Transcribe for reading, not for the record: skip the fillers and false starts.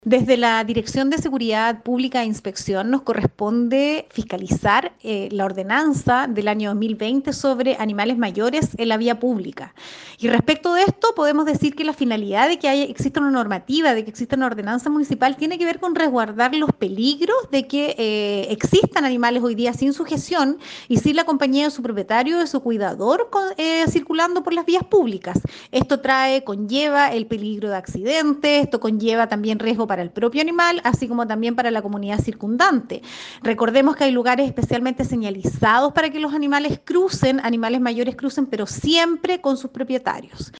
Desde la Dirección de Seguridad Pública e Inspección nos corresponde fiscalizar la ordenanza del año 2020 sobre animales mayores en la vía pública. Y respecto de esto, podemos decir que la finalidad de que exista una normativa, de que exista una ordenanza municipal, tiene que ver con resguardar los peligros de que existan animales hoy día sin sujeción y sin la compañía de su propietario o de su cuidador circulando por las vías públicas. Esto conlleva el peligro de accidentes, esto conlleva también riesgo para el propio animal, así como también para la comunidad circundante. Recordemos que hay lugares especialmente señalizados para que los animales mayores crucen, pero siempre con sus propietarios.